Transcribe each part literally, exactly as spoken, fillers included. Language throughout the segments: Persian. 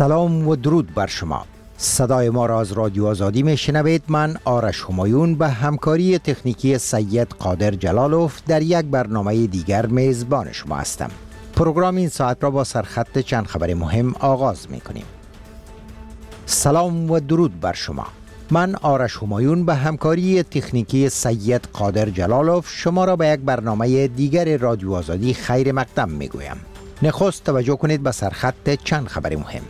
سلام و درود بر شما. صدای ما را از رادیو آزادی میشنوید. من آرش همایون به همکاری تکنیکی سید قادر جلالوف در یک برنامه دیگر میزبان شما هستم. پروگرام این ساعت را با سرخط چند خبر مهم آغاز میکنیم. سلام و درود بر شما. من آرش همایون به همکاری تکنیکی سید قادر جلالوف شما را به یک برنامه دیگر رادیو آزادی خیر مقدم میگویم. نخست توجه کنید به سرخط چند خبر مهم.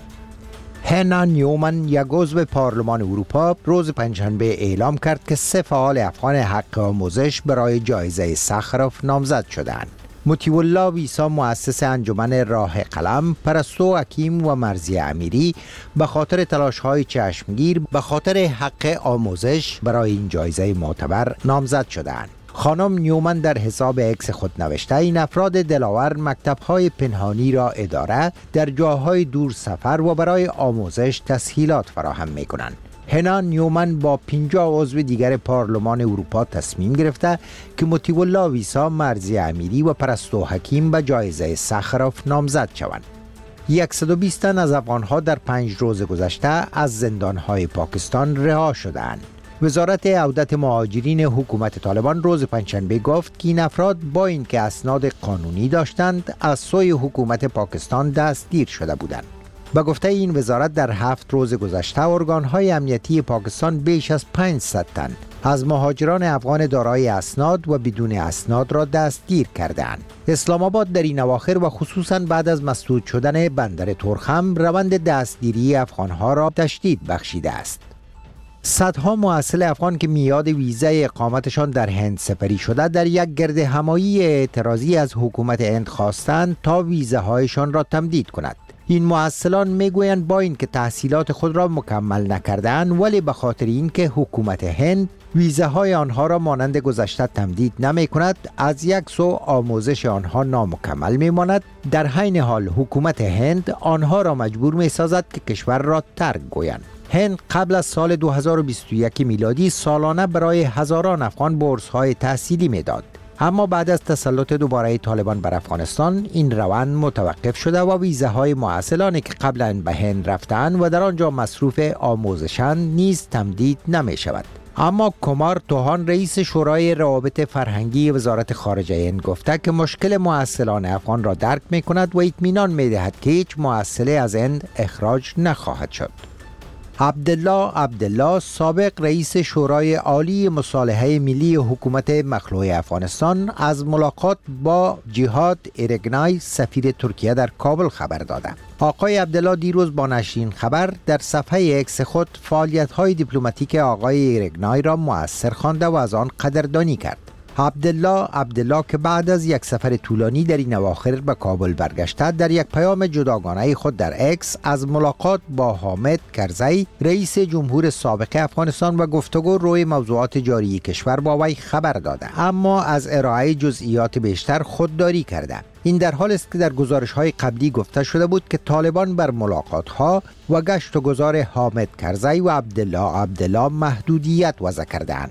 هنا نیومن، یک عضو پارلمان اروپا، روز پنجشنبه اعلام کرد که سه فعال افغان حق آموزش برای جایزه ساخروف نامزد شدند. مطیع الله ویسا، مؤسس انجمن راه قلم، پرستو حکیم و مرضی امیری به خاطر تلاش‌های چشمگیر به خاطر حق آموزش برای این جایزه معتبر نامزد شدند. خانم نیومن در حساب اکس خود نوشته این افراد دلاور مکتب‌های پنهانی را اداره در جاهای دور سفر و برای آموزش تسهیلات فراهم می‌کنند. هنا نیومن با پنجاه عضو دیگر پارلمان اروپا تصمیم گرفته که مطیع الله ویسا، مرضی امیری و پرستو حکیم به جایزه ساخروف نامزد شوند. صد و بیست تن از افغان‌ها در پنج روز گذشته از زندان‌های پاکستان رها شدند. وزارت عودت مهاجرین حکومت طالبان روز پنجشنبه گفت که این افراد با اینکه اسناد قانونی داشتند از سوی حکومت پاکستان دستگیر شده بودند. به گفته این وزارت در هفت روز گذشته ارگان‌های امنیتی پاکستان بیش از پانصد تن از مهاجران افغان دارای اسناد و بدون اسناد را دستگیر کردند. اسلام آباد در این اواخر و خصوصاً بعد از مسدود شدن بندر ترخم روند دستگیری افغان‌ها را تشدید بخشیده است. صدها محصل افغان که میاد ویزای اقامتشان در هند سپری شده در یک گرد همایی اعتراضی از حکومت هند خواستند تا ویزاهایشان را تمدید کند. این محصلان میگویند با اینکه تحصیلات خود را مکمل نکردند ولی به خاطر اینکه حکومت هند ویزاهای آنها را مانند گذشته تمدید نمی کند، از یک سو آموزش آنها نامکمل می ماند. در حین حال حکومت هند آنها را مجبور می سازد که کشور را ترک گویند. هند قبل از سال دو هزار و بیست و یک میلادی سالانه برای هزاران افغان بورس‌های تحصیلی میداد. اما بعد از تسلط دوباره طالبان بر افغانستان این روند متوقف شده و ویزاهای محصلانی که قبلا به هند رفتند و در آنجا مصروف آموزشند نیز تمدید نمی شود. اما کمار توهان، رئیس شورای روابط فرهنگی وزارت خارجه هند گفته که مشکل محصلان افغان را درک می کند و اطمینان می دهد که هیچ محصل از هند اخراج نخواهد شد. عبدالله عبدالله، سابق رئیس شورای عالی مصالحه ملی حکومت مخلوع افغانستان، از ملاقات با جهاد ایرگنای، سفیر ترکیه در کابل خبر داده. آقای عبدالله دیروز با نشر این خبر در صفحه اکس خود فعالیت‌های دیپلماتیک آقای ایرگنای را مؤثر خوانده و از آن قدردانی کرد. عبدالله عبدالله که بعد از یک سفر طولانی در این اواخر به کابل برگشته، در یک پیام جداگانه خود در اکس از ملاقات با حامد کرزی، رئیس جمهور سابق افغانستان و گفتگو روی موضوعات جاری کشور با وی خبر داده، اما از ارائه جزئیات بیشتر خودداری کرده. این در حال است که در گزارش‌های قبلی گفته شده بود که طالبان بر ملاقات‌ها و گشت و گذار حامد کرزی و عبدالله عبدالله محدودیت وضع کرده‌اند.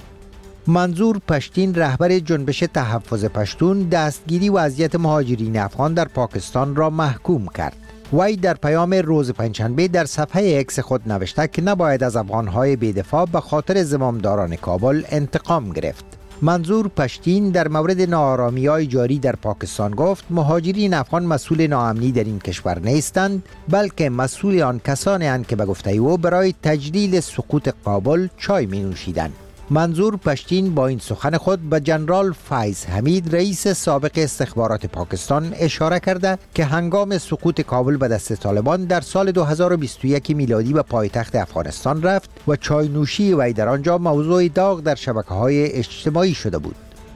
منظور پشتین، رهبر جنبش تحفظ پشتون، دستگیری و اذیت مهاجرین افغان در پاکستان را محکوم کرد. وی در پیام روز پنجشنبه در صفحه اکس خود نوشته که نباید از افغان‌های بی‌دفاع به خاطر زمامداران کابل انتقام گرفت. منظور پشتین در مورد ناآرامی‌های جاری در پاکستان گفت مهاجرین افغان مسئول ناامنی در این کشور نیستند، بلکه مسئول آن کسانی اند که به گفته او برای تجلیل سقوط کابل چای می‌نوشیدند. منظور پشتین با این سخن خود به جنرال فایز حمید، رئیس سابق استخبارات پاکستان، اشاره کرده که هنگام سقوط کابل به دست طالبان در سال دو هزار و بیست و یک میلادی به پایتخت افغانستان رفت و چای نوشی وی در آنجا موضوع داغ در شبکه‌های اجتماعی شده بود.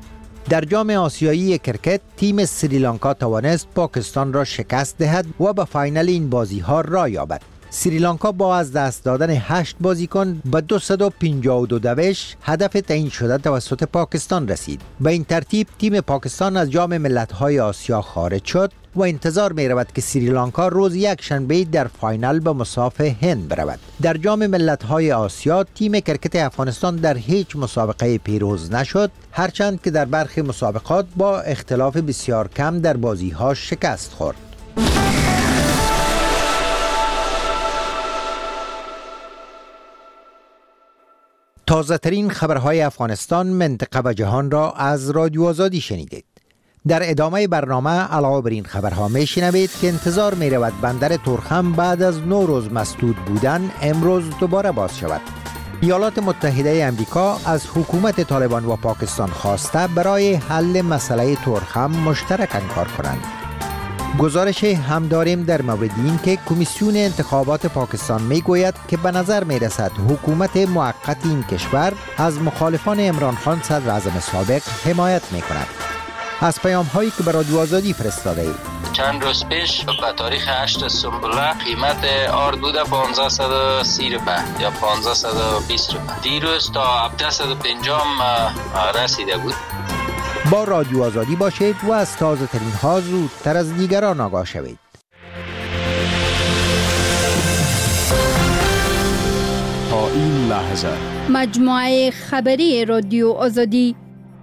در جام آسیایی کرکت، تیم سریلانکا توانست پاکستان را شکست دهد و به فاینال این بازی‌ها راه یابد. سریلانکا با از دست دادن هشت بازیکن به دویست و پنجاه و دو دوش هدف تعیین شده توسط پاکستان رسید. به این ترتیب تیم پاکستان از جام ملت‌های آسیا خارج شد و انتظار می رود که سریلانکا روز یک شنبه در فاینال به مصاف هند برود. در جام ملت‌های آسیا تیم کرکت افغانستان در هیچ مسابقه پیروز نشد، هرچند که در برخی مسابقات با اختلاف بسیار کم در بازی‌ها شکست خورد. تازه ترین خبرهای افغانستان، منطقه و جهان را از رادیو آزادی شنیدید. در ادامه برنامه علاوه بر این خبرها می شنوید که انتظار می رود بندر تورخم بعد از نو روز مسدود بودن امروز دوباره باز شود. ایالات متحده امریکا از حکومت طالبان و پاکستان خواسته برای حل مسئله تورخم مشترکاً کار کنند. گزارش هم داریم در مورد این که کمیسیون انتخابات پاکستان می گوید که به نظر می رسد حکومت موقت این کشور از مخالفان عمران خان صدر اعظم سابق حمایت می کند. از پیام هایی که به رادیو آزادی فرستاده اید. چند روز پیش به تاریخ هشت سنبله قیمت آرد بوده پانزده و سی روپه یا پانزده و بیست روپه. دیروز تا هفتصد و پنجاه رسیده بود. با رادیو آزادی باشید و از تازه ترین ها زودتر از دیگران آگاه شوید. تا این لحظه مجموعه خبری رادیو آزادی.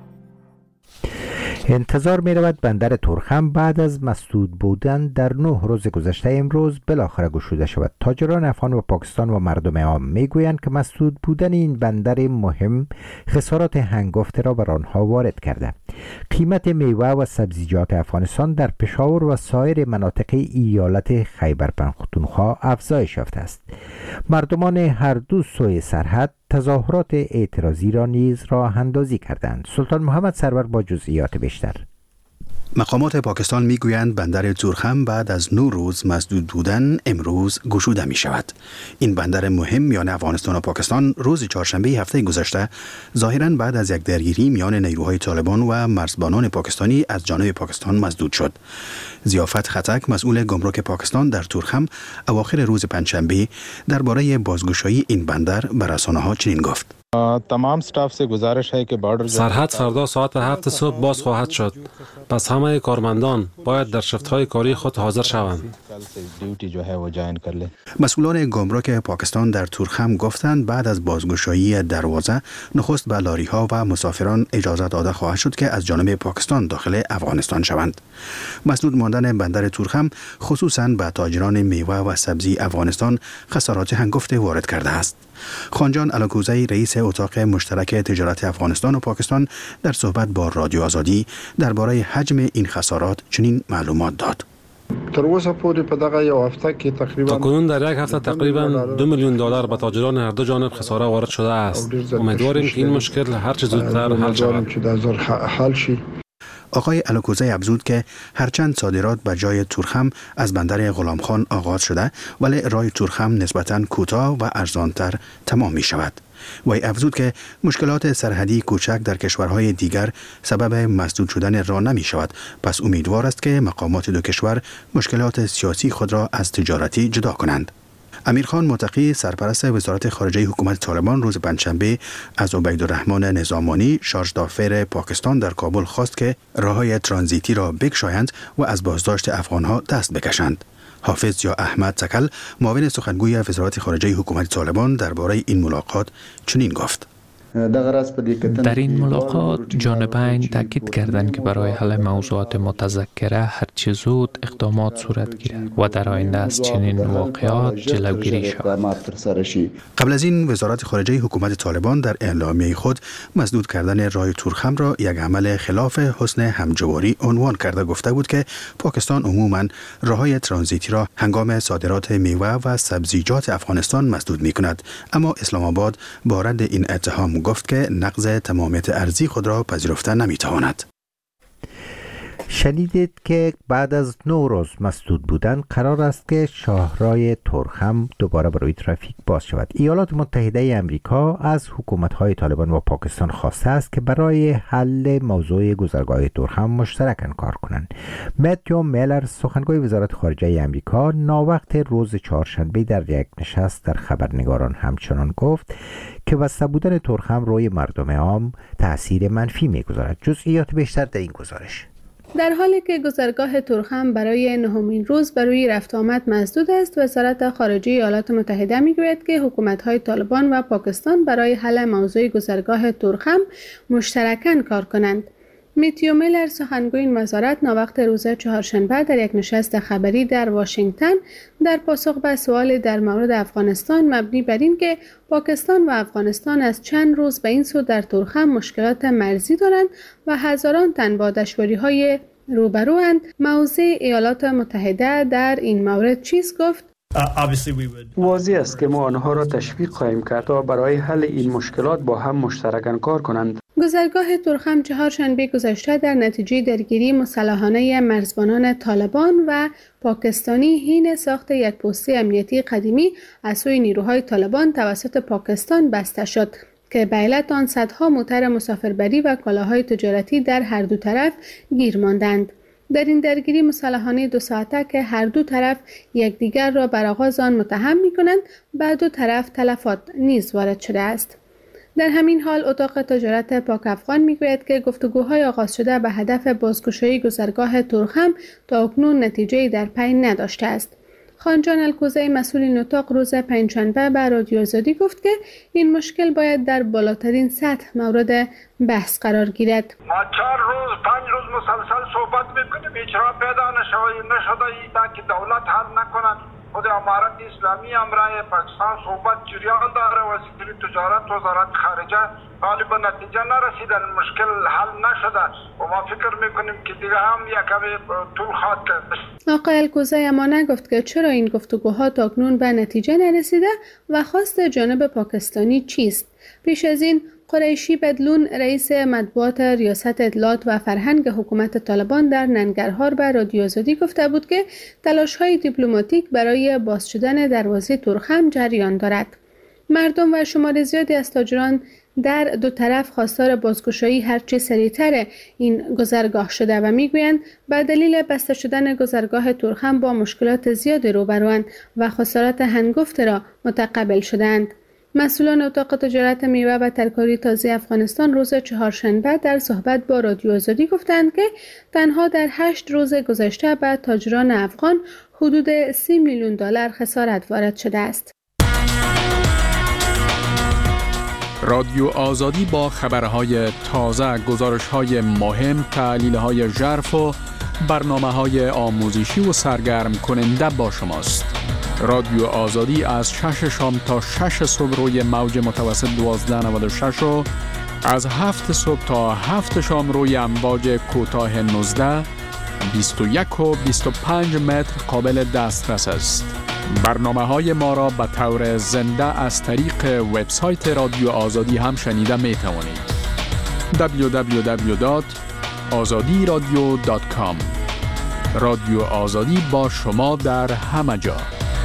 انتظار می رود بندر تورخم بعد از مسدود بودن در نه روز گذشته امروز بالاخره گشوده شود. تاجران افغان و پاکستان و مردم عام می گویند که مسدود بودن این بندر مهم خسارات هنگفته را بر آنها وارد کرده. قیمت میوه و سبزیجات افغانستان در پشاور و سایر مناطق ایالت خیبر پختونخوا افزایش یافته است. مردمان هر دو سوی سرحد تظاهرات اعتراضی را نیز راه اندازی کردند. سلطان محمد سرور با جزئیات بیشتر. مقامات پاکستان میگویند بندر تورخم بعد از نه روز مسدود بودن امروز گشوده می شود. این بندر مهم میان افغانستان و پاکستان روز چهارشنبه هفته گذشته ظاهراً بعد از یک درگیری میان نیروهای طالبان و مرزبانان پاکستانی از جانب پاکستان مسدود شد. ضیافت خطک مسئول گمرک پاکستان در تورخم اواخر روز پنجشنبه درباره بازگشایی این بندر به رسانه‌ها چنین گفت: تمام استاف سے گزارش ہے کہ بارڈر سرحد فردا ساعت هفت صبح باز خواهد شد. پس همه کارمندان باید در شفت‌های کاری خود حاضر شوند. ڈیوٹی جو ہے وہ جوائن کر لے. مسئولان گمرک پاکستان در تورخم گفتند بعد از بازگشایی دروازه نخست به لاری‌ها و مسافران اجازه داده خواهد شد که از جانب پاکستان داخل افغانستان شوند. مسدود ماندن بندر تورخم خصوصاً به تاجران میوه و سبزی افغانستان خسارات هنگفته وارد کرده است. خانجان الاکوزی رئیس اتاق مشترک تجارت افغانستان و پاکستان در صحبت با رادیو آزادی درباره حجم این خسارات چنین معلومات داد. تا کنون در یک هفته تقریبا دو میلیون دلار به تاجران هر دو جانب خساره وارد شده است. امیدواریم که این مشکل هر چه زودتر حل شود. آقای الاکوزی افزود که هرچند صادرات به جای تورخم از بندر غلامخان آغاز شده ولی راه تورخم نسبتاً کوتاه و ارزانتر تمام می شود. وی افزود که مشکلات سرحدی کوچک در کشورهای دیگر سبب مسدود شدن راه نمی شود، پس امیدوار است که مقامات دو کشور مشکلات سیاسی خود را از تجارتی جدا کنند. امیرخان متقی سرپرست وزارت خارجه حکومت طالبان روز پنجشنبه از عبیدالرحمن نظامانی شارژ دافر پاکستان در کابل خواست که راههای ترانزیتی را بگشایند و از بازداشت افغانها دست بکشند. حافظ یا احمد تکل معاون سخنگوی وزارت خارجه حکومت طالبان درباره این ملاقات چنین گفت: در این ملاقات جانبین تاکید کردند که برای حل موضوعات متذکره هرچه زود اقدامات صورت گیرد و در آینده از چنین واقعات جلوگیری شود. قبل از این وزارت خارجه حکومت طالبان در اعلامیه خود مسدود کردن راه تورخم را یک عمل خلاف حسن همجواری عنوان کرده گفته بود که پاکستان عموماً راههای ترانزیتی را هنگام صادرات میوه و سبزیجات افغانستان مسدود می کند، اما اسلام آباد با رد این اتهام گفت که نقض تمامیت ارضی خود را پذیرفته نمیتواند. شنیدید که بعد از نه روز مسدود بودن قرار است که شاهراه تورخم دوباره برای ترافیک باز شود. ایالات متحده امریکا از حکومت‌های طالبان و پاکستان خواسته است که برای حل موضوع گذرگاه تورخم مشترکاً کار کنند. متیو میلر سخنگوی وزارت خارجه امریکا ناوقت روز چهارشنبه در یک نشست در خبرنگاران همچنان گفت که بسته بودن تورخم روی مردم عام تأثیر منفی می‌گذارد. جزئیات بیشتر در این گزارش. در حالی که گذرگاه تورخم برای نهمین روز برای رفت آمد مسدود است، وزارت خارجه ایالات متحده میگوید که حکومت‌های طالبان و پاکستان برای حل موضوع گذرگاه تورخم مشترکاً کار کنند. میتیو میلر سخنگوی این وزارت ناوقت روز چهارشنبه در یک نشست خبری در واشنگتن در پاسخ به سوال در مورد افغانستان مبنی بر این که پاکستان و افغانستان از چند روز به این سو در تورخم مشکلات مرزی دارند و هزاران تن با دشواری‌های روبروند، موضع ایالات متحده در این مورد چیست گفت؟ واضح است که ما آنها را تشویق خواهیم کرد تا برای حل این مشکلات با هم مشترکاً کار کنند. گذرگاه تورخم چهارشنبه گذشته در نتیجه درگیری مسلحانه مرزبانان طالبان و پاکستانی حین ساخت یک پست امنیتی قدیمی از سوی نیروهای طالبان توسط پاکستان بسته شد که به علت آن صدها موتر مسافربری و کالاهای تجارتی در هر دو طرف گیر ماندند. در این درگیری مسلحانه دو ساعته که هر دو طرف یکدیگر را بر آغاز آن متهم می‌کنند، بعد دو طرف تلفات نیز وارد شده است. در همین حال اتاق تجارت پاک افغان میگوید که گفتگوهای آغاز شده به هدف بازگشایی گذرگاه تورخم تا اکنون نتیجه‌ای در پی نداشته است. خانجان الکوزی مسئول این اتاق روز پنجشنبه به رادیو آزادی گفت که این مشکل باید در بالاترین سطح مورد بحث قرار گیرد. ما چهار روز پنج روز مسلسل صحبت میکنیم، هیچ راه پیدا نشده ای که دولت حل نکنند. خود امارت اسلامی امرای پاکستان صحبت جریان داره، وزیر تجارت وزارت خارجه حالی به نتیجه نرسیدن، مشکل حل نشده و ما فکر میکنیم که دیگه هم یک کمی طول خواهد کشید. آقای الکوزی اما نگفت که چرا این گفتگوها تاکنون به نتیجه نرسیده و خواست جانب پاکستانی چیست. پیش از این قریشی بدلون رئیس مطبوعات ریاست اطلاعات و فرهنگ حکومت طالبان در ننگرهار به رادیو آزادی گفته بود که تلاش‌های دیپلماتیک برای باز شدن دروازه تورخم جریان دارد. مردم و شمار زیادی از تاجران در دو طرف خواستار بازگشایی هرچه سریعتر این گذرگاه شده و میگویند به دلیل بسته شدن گذرگاه تورخم با مشکلات زیادی روبروند و خسارات هنگفت را متقبل شدند. مسئولان اتاق تجارت میوه و ترکاری تازه افغانستان روز چهارشنبه در صحبت با رادیو آزادی گفتند که تنها در هشت روز گذشته به تاجران افغان حدود سی میلیون دلار خسارت وارد شده است. رادیو آزادی با خبرهای تازه، گزارش‌های مهم، تحلیل‌های ژرف و برنامه‌های آموزشی و سرگرم کننده با شماست. رادیو آزادی از شش شام تا شش صبح روی موج متوسط دوازده نود و شش و از هفت صبح تا هفت شام روی امواج کوتاه نوزده، بیست و یک و بیست و پنج متر قابل دسترس است. برنامه های ما را به طور زنده از طریق وبسایت رادیو آزادی هم شنیده می توانید. دبلیو دبلیو دبلیو دات آزادی رادیو دات کام. رادیو آزادی با شما در همه جا.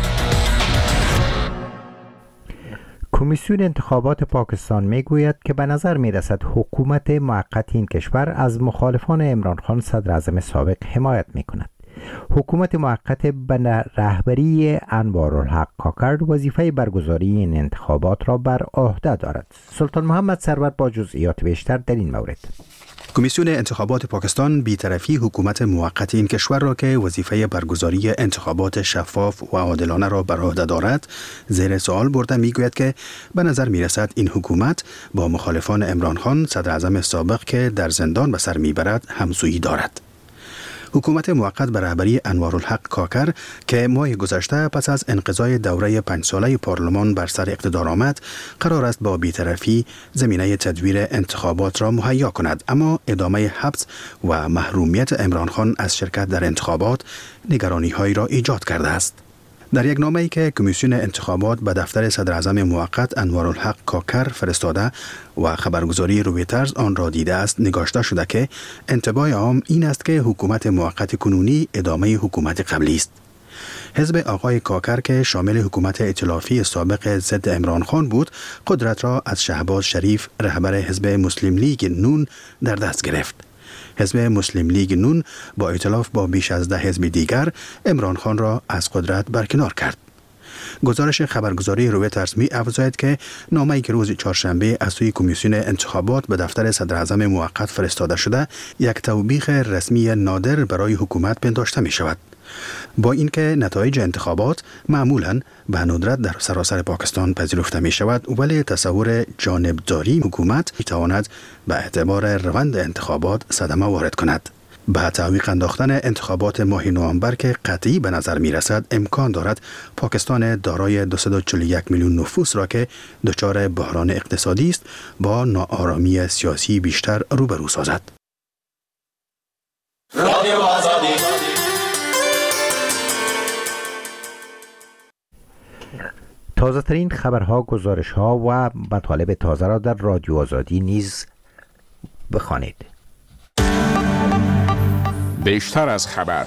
کمیسیون انتخابات پاکستان میگوید که به نظر میرسد حکومت موقت این کشور از مخالفان عمران خان صدر اعظم سابق حمایت میکند. حکومت موقت به رهبری انوارالحق کاکر وظیفه برگزاری این انتخابات را بر عهده دارد. سلطان محمد سرور با جزئیات بیشتر در این مورد. کمیسیون انتخابات پاکستان بی‌طرفی حکومت موقت این کشور را که وظیفه برگزاری انتخابات شفاف و عادلانه را بر عهده دارد زیر سوال برده میگوید که به نظر میرسد این حکومت با مخالفان عمران خان صدر اعظم سابق که در زندان به سر میبرد همسویی دارد. حکومت موقت به رهبری انوارالحق کاکر که ماه گذشته پس از انقضای دوره پنج ساله پارلمان بر سر اقتدار آمد، قرار است با بی‌طرفی زمینه تدویر انتخابات را مهیا کند، اما ادامه حبس و محرومیت عمران خان از شرکت در انتخابات نگرانی‌هایی را ایجاد کرده است. در یک نامه‌ای که کمیسیون انتخابات به دفتر صدر اعظم موقت انوارالحق کاکر فرستاده و خبرگزاری رویترز آن را دیده است، نگاشته شده که انطباع عام این است که حکومت موقت کنونی ادامه حکومت قبلی است. حزب آقای کاکر که شامل حکومت ائتلافی سابق ضد عمران خان بود، قدرت را از شهباز شریف رهبر حزب مسلم لیگ نون در دست گرفت. حزب مسلم لیگ نون با ائتلاف با بیش از ده حزب دیگر عمران خان را از قدرت برکنار کرد. گزارش خبرگزاری رویترز می افزاید که نامه‌ای که روز چهارشنبه از سوی کمیسیون انتخابات به دفتر صدر اعظم موقت فرستاده شده، یک توبیخ رسمی نادر برای حکومت پنداشته می شود. با اینکه نتایج انتخابات معمولاً به ندرت در سراسر پاکستان پذیرفته می شود، ولی تصور جانبداری حکومت می تواند به اعتبار روند انتخابات صدمه وارد کند. به تعویق انداختن انتخابات ماه نوامبر که قطعی به نظر می رسد، امکان دارد پاکستان دارای دویست و چهل و یک میلیون نفوس را که دچار بحران اقتصادی است با ناآرامی سیاسی بیشتر روبرو سازد. رادیو آزادی. تازه ترین خبرها، گزارشها و مطالب تازه را در رادیو آزادی نیز بخوانید. بیشتر از خبر.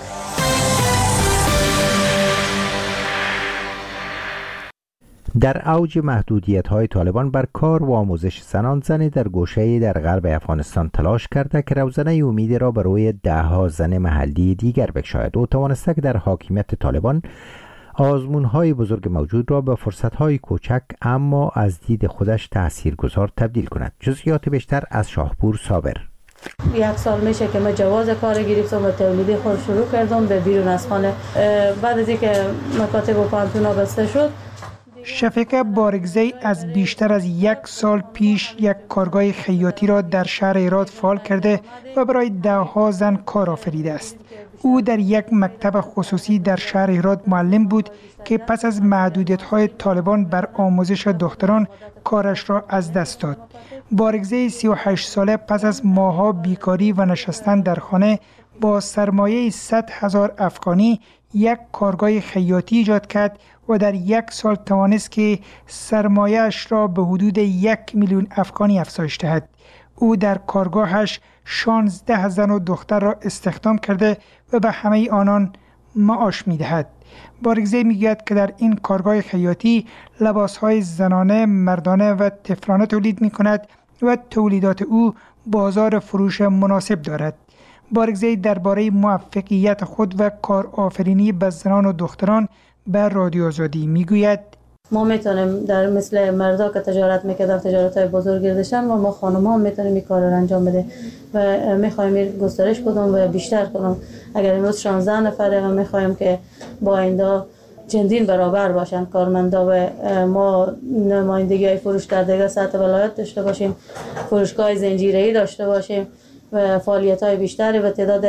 در اوج محدودیت‌های طالبان بر کار و آموزش زنان، زنی در گوشه‌ای در غرب افغانستان تلاش کرده که روزنه امید را به روی ده‌ها زن محلی دیگر بگشاید. او توانسته که در حاکمیت طالبان آزمون‌های بزرگ موجود را به فرصت‌های کوچک اما از دید خودش تاثیرگذار تبدیل کند. جزئیات بیشتر از شاهپور صابر. یک سال میشه که من جواز کار گرفتم و تولید خود شروع کردم به بیرون از خانه. بعد از اینکه مکاتب و پانتونا بسته شد، شفیقه بارگزی از بیشتر از یک سال پیش یک کارگاه خیاطی را در شهر هرات فعال کرده و برای ده‌ها زن کار آفریده است. او در یک مکتب خصوصی در شهر هرات معلم بود که پس از محدودیت‌های طالبان بر آموزش دختران کارش را از دست داد. بارگزی سی و هشت ساله پس از ماه‌ها بیکاری و نشستن در خانه با سرمایه صد هزار افغانی یک کارگاه خیاطی ایجاد کرد و در یک سال توانست که سرمایه‌اش را به حدود یک میلیون افغانی افزایش دهد. او در کارگاهش شانزده زن و دختر را استخدام کرده و به همه آنان معاش می‌دهد. بارگزی میگوید که در این کارگاه خیاطی لباس‌های زنانه، مردانه و طفلانه تولید می‌کند و تولیدات او بازار فروش مناسب دارد. بارگزی درباره موفقیت خود و کارآفرینی به زنان و دختران به رادیو آزادی میگوید: ما میتونیم در مثل مردا که تجارت میکردن تجارت‌های بزرگ داشتن و ما خانم‌ها میتونیم این کار را انجام بده و میخوایم این گسترش بدیم و بیشتر کنیم. اگر امروز شانزده نفره و میخوایم که با آینده چندین برابر باشن کارمندا و ما نمایندگی فروش در دیگر سطح ولایت داشته باشیم، فروشگاه زنجیره‌ای داشته باشیم و فعالیت‌های بیشتری و تعداد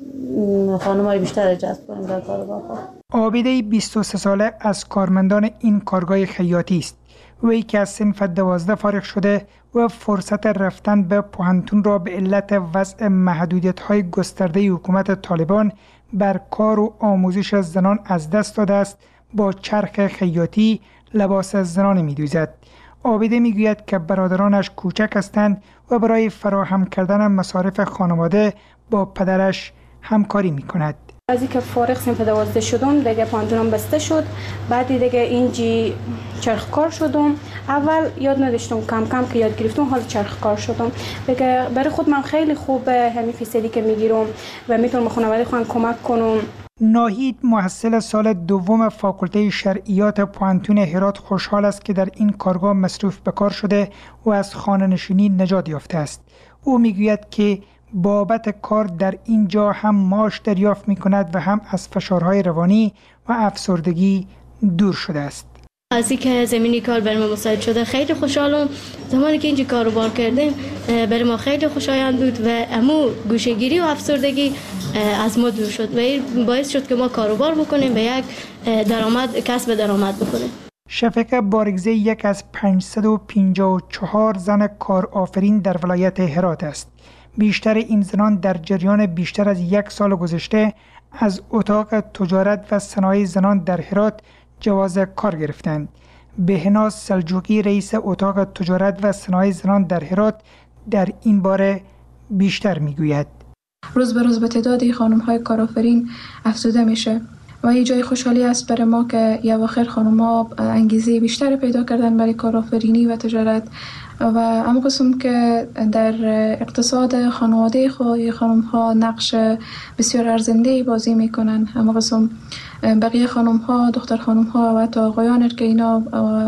خانم‌های بیشتر جذب کنیم در کارگاه. عابده بیست و سه ساله از کارمندان این کارگاه خیاطی است. وی که از صنف دوازده فارغ شده و فرصت رفتن به پوهنتون را به علت وضع محدودیت‌های گسترده حکومت طالبان بر کار و آموزش زنان از دست داده است، با چرخ خیاطی لباس زنان می‌دوزد. عابده میگوید که برادرانش کوچک هستند و برای فراهم کردن مصارف خانواده با پدرش همکاری می‌کند. از اینکه فارغ صنف دوازده شدم دیگه پانتونم بسته شد، بعد دیگه اینجی چرخ کار شدم. اول یاد نداشتم، کم کم که یاد گرفتم حال چرخ کار شدم. دیگه برای خود من خیلی خوبه همین فیصدی که میگیرم و میتونم خانواده خودم کمک کنم. ناهید محصل سال دوم فاکولته شرعیات پوهنتون هرات خوشحال است که در این کارگاه مصروف به کار شده و از خانه‌نشینی نجات یافته است. او میگوید که بابت کار در اینجا هم معاش دریافت می کند و هم از فشارهای روانی و افسردگی دور شده است. از اینکه زمینی کار برای ما مساعد شده خیلی خوشحالم. زمانی که اینجا کارو بار کردیم برای ما خیلی خوشایند بود و امو گوشه‌گیری و افسردگی از ما دور شد و این باعث شد که ما کاروبار بکنیم و یک درآمد کسب درآمد بکنیم. شفیقه بارگزی یک از پانصد و پنجاه و چهار زن کارآفرین در ولایت هرات است. بیشتر این زنان در جریان بیشتر از یک سال گذشته از اتاق تجارت و صنایع زنان در هرات جواز کار گرفتند. بهناز سلجوقی رئیس اتاق تجارت و صنایع زنان در هرات در این باره بیشتر میگوید: روز به روز به تعداد خانم‌های کارآفرین افزوده میشه و این جای خوشحالی است برای ما که یا آخر خانم‌ها انگیزه بیشتر پیدا کردن برای کارآفرینی و تجارت و اما قسم که در اقتصاد خانواده خود خانم‌ها نقش بسیار ارزنده بازی میکنن. اما قسم بقیه خانم‌ها، دختر خانم‌ها و حتی آقایان که اینا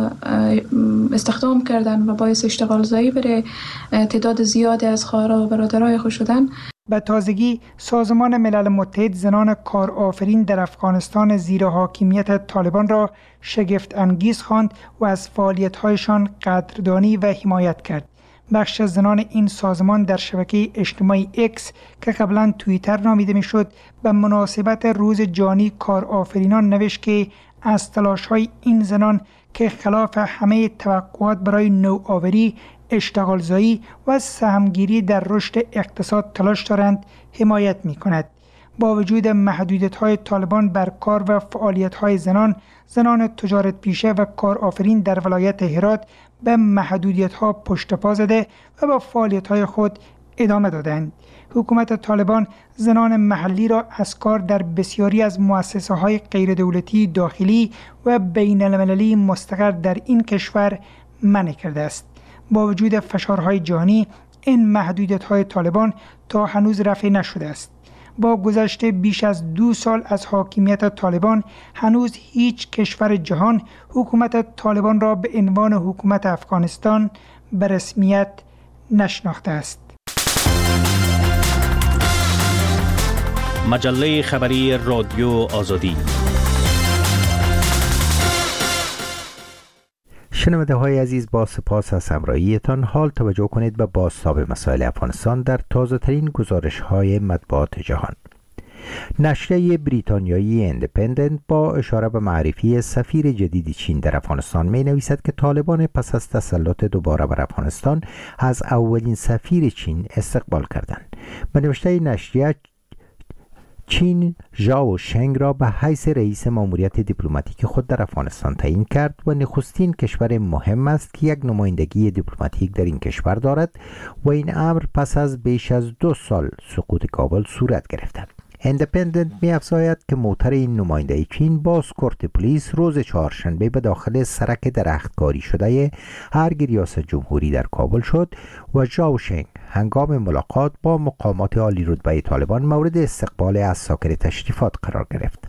استخدام کردن و باعث اشتغال زایی برای تعداد زیادی از خواهرها و برادرای خود شدن، به تازگی سازمان ملل متحد زنان کارآفرین در افغانستان زیر حاکمیت طالبان را شگفت انگیز خواند و از فعالیت‌هایشان قدردانی و حمایت کرد. بخش از زنان این سازمان در شبکه اجتماعی اکس که قبلا توییتر نامیده میشد به مناسبت روز جهانی کارآفرینان نوشت که از تلاش‌های این زنان که خلاف همه توقعات برای نوآوری، اشتغالزایی و سهمگیری در رشد اقتصاد تلاش دارند حمایت می کند. با وجود محدودیت‌های طالبان بر کار و فعالیت‌های زنان، زنان تجارت پیشه و کارآفرین در ولایت هرات به محدودیت‌ها پشت پا زده و با فعالیت‌های خود ادامه دادند. حکومت طالبان زنان محلی را از کار در بسیاری از مؤسسه‌های غیردولتی داخلی و بین‌المللی مستقر در این کشور منع کرده است. با وجود فشارهای جهانی، این محدودیت‌های طالبان تا هنوز رفع نشده است. با گذشت بیش از دو سال از حاکمیت طالبان، هنوز هیچ کشور جهان حکومت طالبان را به عنوان حکومت افغانستان به رسمیت نشناخته است. مجله خبری رادیو آزادی. شنونده های عزیز، با سپاس از همراهیتان. حال توجه کنید به بازتاب مسائل افغانستان در تازه ترین گزارش های مطبوعات جهان. نشریه بریتانیایی ایندیپندنت با اشاره به معرفی سفیر جدید چین در افغانستان می نویسد که طالبان پس از تسلط دوباره بر افغانستان از اولین سفیر چین استقبال کردند. به نوشته نشریه، چین ژائو شنگ را به حیث رئیس ماموریت دیپلماتیک خود در افغانستان تعیین کرد و نخستین کشور مهم است که یک نمایندگی دیپلماتیک در این کشور دارد و این امر پس از بیش از دو سال سقوط کابل صورت گرفته. ایندیپندنت می افزاید که موتر این نماینده چین با اسکورت پلیس روز چهارشنبه به داخل سرک درختکاری شده ارگ ریاست جمهوری در کابل شد و ژائو شنگ هنگام ملاقات با مقامات عالی رتبه طالبان مورد استقبال از ساکن تشریفات قرار گرفت.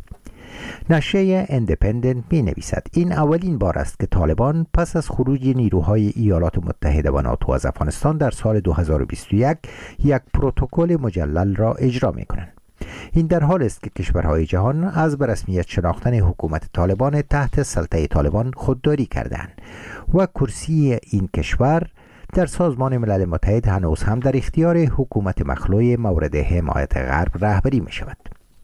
نشریه ایندیپندنت می نویسد این اولین بار است که طالبان پس از خروج نیروهای ایالات متحده و ناتو از افغانستان در سال دو هزار و بیست و یک یک پروتکل مجلل را اجرا می کنند. این در حال است که کشورهای جهان از به رسمیت شناختن حکومت طالبان تحت سلطه طالبان خودداری کردند و کرسی این کشور در سازمان ملل متحد هنوز هم در اختیار حکومت مخلوع مورد حمایت غرب رهبری می شود.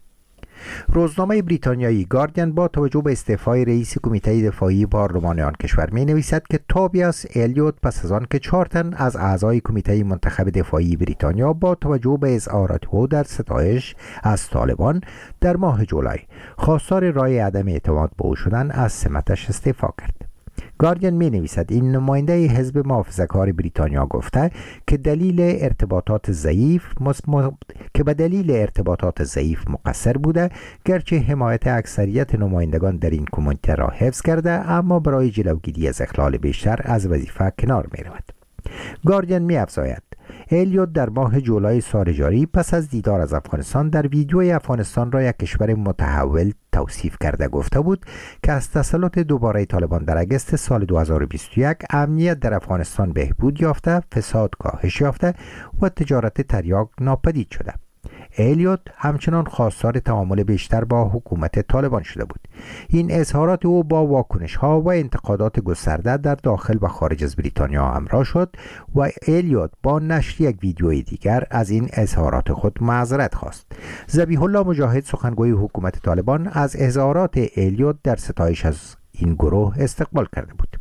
روزنامه بریتانیایی گاردین با توجه به استعفای رئیس کمیته دفاعی پارلمان آن کشور می نویسد که توبیاس الیوت پس از آن که چهار تن از اعضای کمیته منتخب دفاعی بریتانیا با توجه به اظهارات او در ستایش از طالبان در ماه جولای خواستار رای عدم اعتماد به او شدن از سمتش استعفا کرد. گاردین می نویسد این نماینده حزب محافظه‌کار بریتانیا گفته که دلیل ارتباطات ضعیف م... که به دلیل ارتباطات ضعیف مقصر بوده، گرچه حمایت اکثریت نمایندگان در این کمیته را حفظ کرده اما برای جلوگیری از اخلال بیشتر از وظیفه کنار می رود. گاردین می افزاید الیوت در ماه جولای سال جاری پس از دیدار از افغانستان در ویدیوی افغانستان را یک کشور متحول توصیف کرده گفته بود که از تسلط دوباره طالبان در اگست سال دو هزار و بیست و یک امنیت در افغانستان بهبود یافته، فساد کاهش یافته و تجارت تریاک ناپدید شده. الیوت همچنان خواستار تعامل بیشتر با حکومت طالبان شده بود. این اظهارات او با واکنش ها و انتقادات گسترده در داخل و خارج از بریتانیا همراه شد و الیوت با نشر یک ویدیوی دیگر از این اظهارات خود معذرت خواست. ذبیح الله مجاهد سخنگوی حکومت طالبان از اظهارات الیوت در ستایش از این گروه استقبال کرده بود.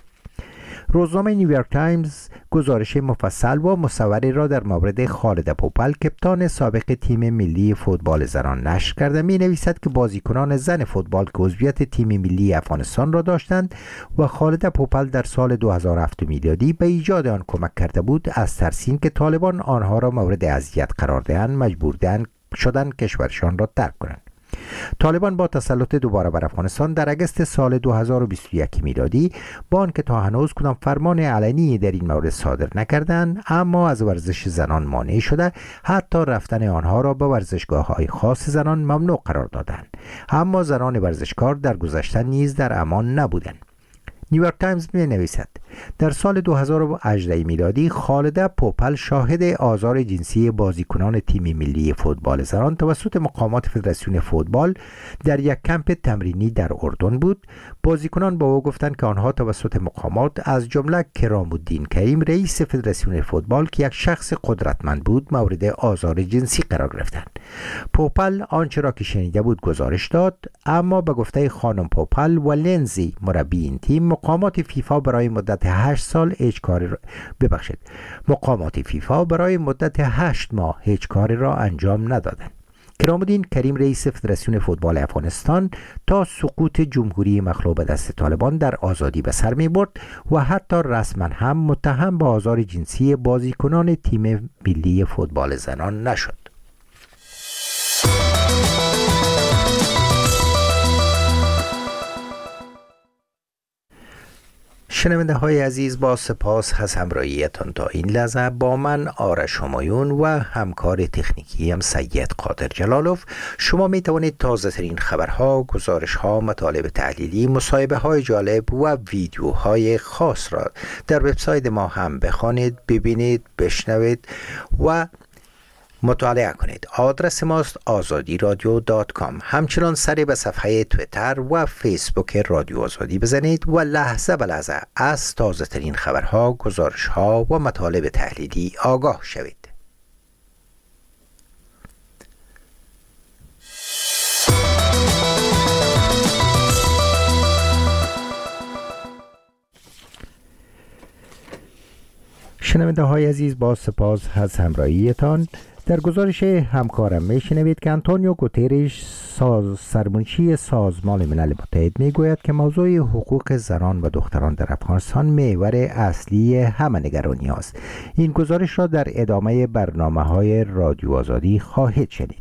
روزنامه نیویورک تایمز گزارش مفصل و مصوری را در مورد خالد پوپل کپتان سابق تیم ملی فوتبال زنان نشر کرده می نویسد که بازیکنان زن فوتبال که عضویت تیم ملی افغانستان را داشتند و خالد پوپل در سال دو هزار و هفت میلادی به ایجاد آن کمک کرده بود، از ترسیم که طالبان آنها را مورد اذیت قرار دهند مجبور شدند کشورشان را ترک کنند. طالبان با تسلط دوباره بر افغانستان در اگست سال دو هزار و بیست و یک میلادی با آنکه تا هنوز کدام فرمان علنی در این مورد صادر نکردند اما از ورزش زنان مانع شده، حتی رفتن آنها را به ورزشگاه‌های خاص زنان ممنوع قرار دادند. اما زنان ورزشکار در گذشته نیز در امان نبودند. نیویورک تایمز می نویسد در سال دو هزار و هجده میلادی خالده پوپل شاهد آزار جنسی بازیکنان تیم ملی فوتبال زنان توسط مقامات فدراسیون فوتبال در یک کمپ تمرینی در اردن بود. بازیکنان با او گفتند که آنها توسط مقامات از جمله کرام الدین کریم رئیس فدراسیون فوتبال که یک شخص قدرتمند بود مورد آزار جنسی قرار گرفتند. پوپل آنچه را که شنیده بود گزارش داد، اما به گفته خانم پوپل و لنزی مربی این تیم مقامات فیفا برای مدت هشت سال هیچ کاری را ببخشید مقامات فیفا برای مدت هشت ماه هیچ کاری را انجام ندادند. کرام الدین کریم رئیس فدراسیون فوتبال افغانستان تا سقوط جمهوری مخلوع به دست طالبان در آزادی به سر می برد و حتی رسما هم متهم به آزار جنسی بازیکنان تیم ملی فوتبال زنان نشد. شنونده های عزیز، با سپاس از همراهیتان تا این لحظه با من آرش همایون و همکار تکنیکی هم سید قادر جلالوف شما می توانید تازه ترین خبرها، گزارش ها، مطالب تحلیلی، مصاحبه های جالب و ویدیوهای خاص را در وبسایت ما هم بخوانید، ببینید، بشنوید و مطالعه کنید. آدرس ماست آزادی رادیو دات کام. همچنان سری به صفحه تویتر و فیسبوک رادیو آزادی بزنید و لحظه به لحظه از تازه ترین خبرها، گزارش ها و مطالب تحلیلی آگاه شوید. شنونده های عزیز، با سپاس از همراهیتان. در گزارش همکارم میشنوید که آنتونیو گوتریش ساز سرمنشی سازمان ملل متحد میگوید که موضوع حقوق زنان و دختران در افغانستان محور اصلی همه نگرانی است. این گزارش را در ادامه برنامه‌های رادیو آزادی خواهید شنید.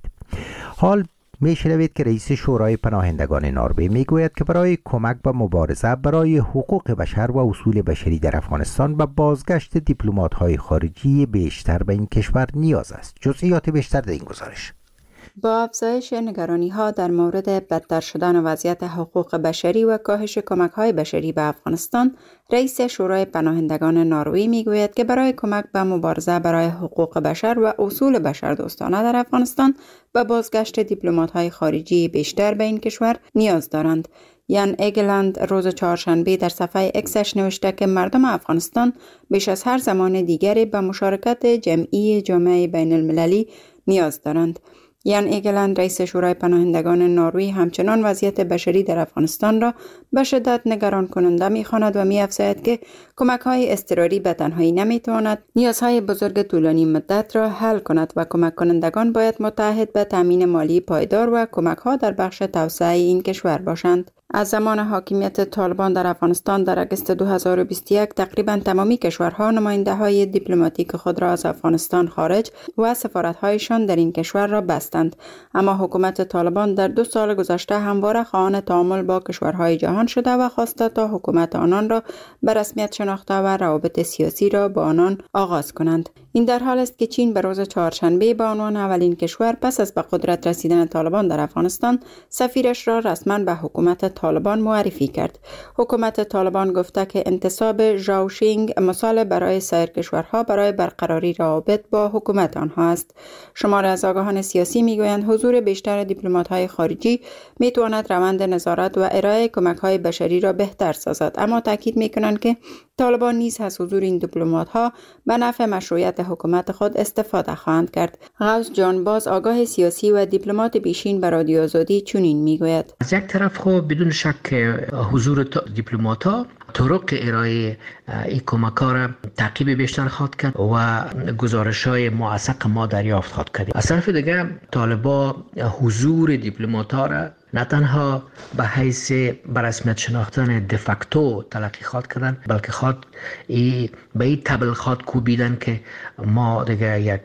حال میشنوید که رئیس شورای پناهندگان نروژ میگوید که برای کمک و مبارزه برای حقوق بشر و اصول بشری در افغانستان و بازگشت دیپلمات‌های خارجی بیشتر به این کشور نیاز است. جزئیات بیشتر در این گزارش. با افزایش نگرانی‌ها در مورد بدتر شدن وضعیت حقوق بشری و کاهش کمک‌های بشری به افغانستان، رئیس شورای پناهندگان نروژ میگوید که برای کمک به مبارزه برای حقوق بشر و اصول بشردوستانه در افغانستان و بازگشت دیپلمات‌های خارجی بیشتر به این کشور نیاز دارند. یان ایگلند روز چهارشنبه در صفحه اکسش نوشته که مردم افغانستان بیش از هر زمان دیگری به مشارکت جمعی جامعه بین المللی نیاز دارند. یان ایگلند رئیس شورای پناهندگان نروژ همچنان وضعیت بشری در افغانستان را به شدت نگران کننده می‌خواند و می‌افزاید که کمک‌های اضطراری به تنهایی نمی‌تواند نیازهای بزرگ طولانی مدت را حل کند و کمک کنندگان باید متحد به تامین مالی پایدار و کمک‌ها در بخش توسعه این کشور باشند. از زمان حاکمیت طالبان در افغانستان در اگست دو هزار و بیست و یک تقریبا تمامی کشورها نماینده‌های دیپلماتیک خود را از افغانستان خارج و سفارت‌هایشان در این کشور را بستند. اما حکومت طالبان در دو سال گذشته همواره خواهان تعامل با کشورهای جهان شده و خواسته تا حکومت آنان را به رسمیت شناخته و روابط سیاسی را با آنان آغاز کنند. این در حال است که چین به روز چهارشنبه به عنوان اولین کشور پس از به قدرت رسیدن طالبان در افغانستان سفیرش را رسما به حکومت طالبان معرفی کرد. حکومت طالبان گفته که انتصاب ژائوشینگ مثال برای سایر کشورها برای برقراری روابط با حکومت آنها است. شمار از آگاهان سیاسی میگویند حضور بیشتر دیپلمات‌های خارجی میتواند روند نظارت و ارائه کمک‌های بشری را بهتر سازد، اما تاکید میکنند که طالبان نیز از حضور این دیپلمات‌ها به نفع مشروعیت حکومت خود استفاده خواهند کرد. غوث جان باز آگاه سیاسی و دیپلمات بیشین به رادیو آزادی چنین میگوید: از یک طرف خب بدون شک حضور دیپلمات‌ها طرق ارائه این کمک‌ها را تعقیب بیشتر خواهد کرد و گزارش‌های موثق ما دریافت خواهد کرد. از طرف دیگر طالبان حضور دیپلمات‌ها را نه تنها به حیث برسمیت شناختن دفکتو تلقی خواد کردن، بلکه خواد ای به این تبل خواد کوبیدن که ما دیگه یک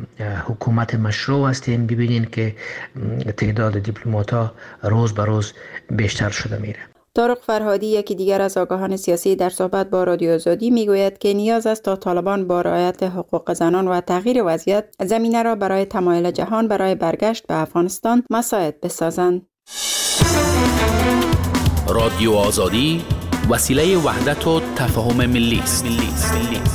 حکومت مشروع هستیم. ببینین که تعداد دیپلمات‌ها روز به روز بیشتر شده میره. طارق فرهادی یکی دیگر از آگاهان سیاسی در صحبت با رادیو آزادی میگوید که نیاز است تا طالبان با رعایت حقوق زنان و تغییر وضعیت زمینه را برای تمایل جهان برای برگشت به افغانستان مساعد بسازند. رادیو آزادی وسیله وحدت و تفاهم ملی است.